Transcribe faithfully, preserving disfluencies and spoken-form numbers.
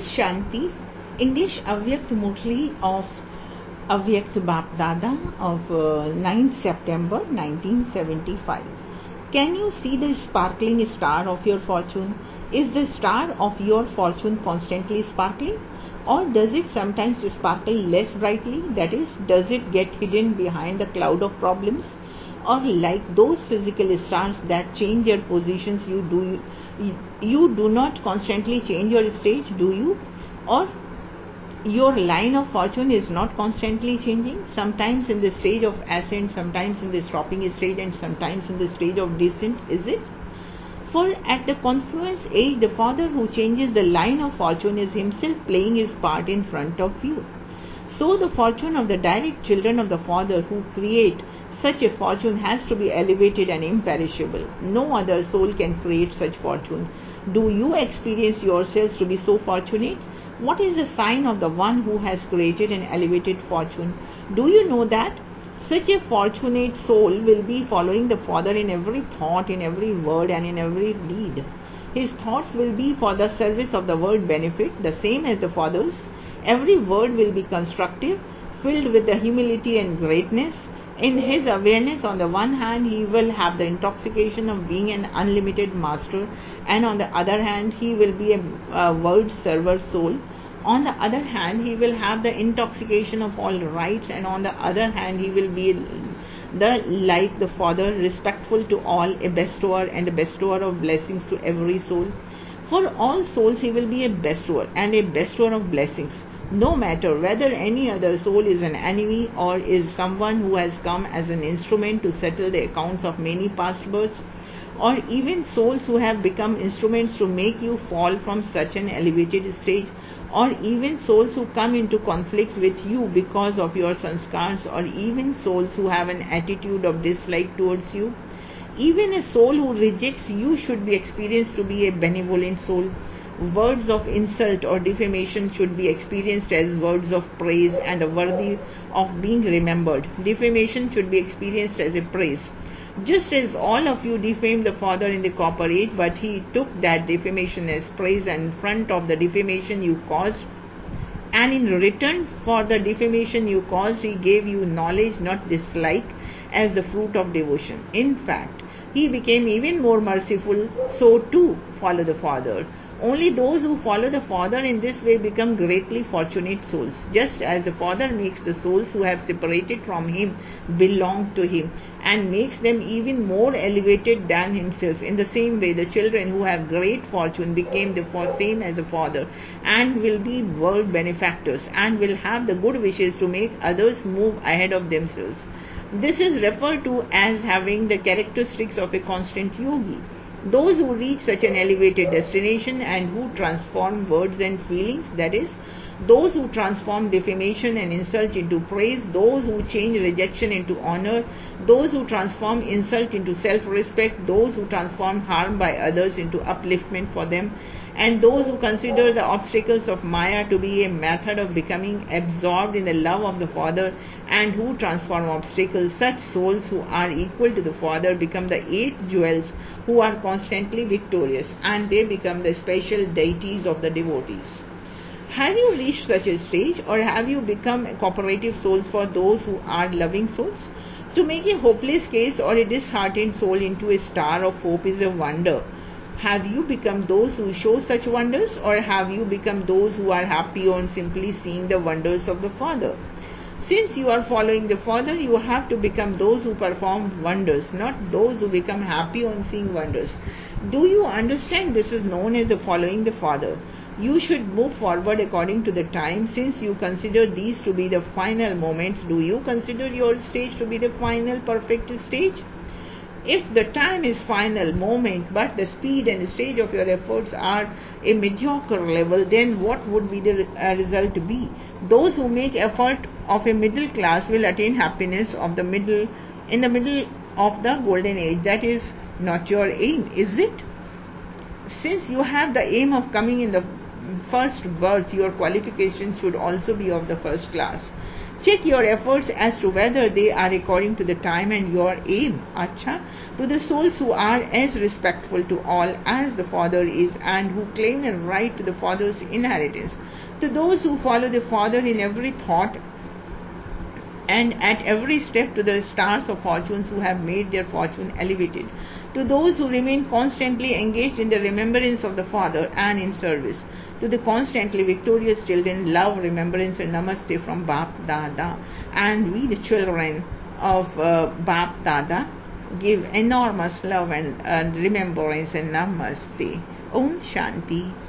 Shanti, English Avyakt Murli of Avyakt Bapdada of uh, ninth September nineteen seventy-five. Can you see the sparkling star of your fortune? Is the star of your fortune constantly sparkling? Or does it sometimes sparkle less brightly? That is, does it get hidden behind the cloud of problems? Or like those physical stars that change their positions, you do you, you do not constantly change your stage, do you? Or your line of fortune is not constantly changing, sometimes in the stage of ascent, sometimes in the stopping stage, and sometimes in the stage of descent, is it? For at the confluence age, the father who changes the line of fortune is himself playing his part in front of you. So the fortune of the direct children of the father who create such a fortune has to be elevated and imperishable. No other soul can create such fortune. Do you experience yourselves to be so fortunate? What is the sign of the one who has created an elevated fortune? Do you know that? Such a fortunate soul will be following the Father in every thought, in every word, and in every deed. His thoughts will be for the service of the world benefit, the same as the Father's. Every word will be constructive, filled with the humility and greatness. In his awareness, on the one hand, he will have the intoxication of being an unlimited master, and on the other hand, he will be a, a world server soul. On the other hand, he will have the intoxication of all rights, and on the other hand, he will be the like the Father, respectful to all, a bestower and a bestower of blessings to every soul. For all souls, he will be a bestower and a bestower of blessings. No matter whether any other soul is an enemy or is someone who has come as an instrument to settle the accounts of many past births, or even souls who have become instruments to make you fall from such an elevated stage, or even souls who come into conflict with you because of your sanskars, or even souls who have an attitude of dislike towards you. Even a soul who rejects you should be experienced to be a benevolent soul. Words of insult or defamation should be experienced as words of praise and are worthy of being remembered. Defamation should be experienced as a praise. Just as all of you defamed the Father in the copper age, but he took that defamation as praise, and in front of the defamation you caused, and in return for the defamation you caused, he gave you knowledge, not dislike, as the fruit of devotion. In fact, he became even more merciful, so too follow the Father. Only those who follow the Father in this way become greatly fortunate souls, just as the Father makes the souls who have separated from him belong to him, and makes them even more elevated than himself. In the same way, the children who have great fortune became the same as the Father, and will be world benefactors, and will have the good wishes to make others move ahead of themselves. This is referred to as having the characteristics of a constant yogi. Those who reach such an elevated destination and who transform words and feelings, that is, those who transform defamation and insult into praise, those who change rejection into honor, those who transform insult into self-respect, those who transform harm by others into upliftment for them, and those who consider the obstacles of Maya to be a method of becoming absorbed in the love of the Father, and who transform obstacles, such souls who are equal to the Father become the eight jewels who are constantly victorious, and they become the special deities of the devotees. Have you reached such a stage, or have you become cooperative souls for those who are loving souls? To make a hopeless case or a disheartened soul into a star of hope is a wonder. Have you become those who show such wonders, or have you become those who are happy on simply seeing the wonders of the Father? Since you are following the Father, you have to become those who perform wonders, not those who become happy on seeing wonders. Do you understand? This is known as the following the Father. You should move forward according to the time. Since you consider these to be the final moments, do you consider your stage to be the final perfect stage? If the time is final moment, but the speed and stage of your efforts are a mediocre level, then what would be the uh, result be? Those who make effort of a middle class will attain happiness of the middle in the middle of the golden age. That is not your aim, is it? Since you have the aim of coming in the first birth, your qualifications should also be of the first class. Check your efforts as to whether they are according to the time and your aim. Acha, to the souls who are as respectful to all as the Father is and who claim a right to the Father's inheritance, to those who follow the Father in every thought and at every step, to the stars of fortunes who have made their fortune elevated, to those who remain constantly engaged in the remembrance of the Father and in service, to the constantly victorious children, love, remembrance and namaste from Bap Dada. And we, the children of uh, Bap Dada, give enormous love and, and remembrance and namaste. Om Shanti.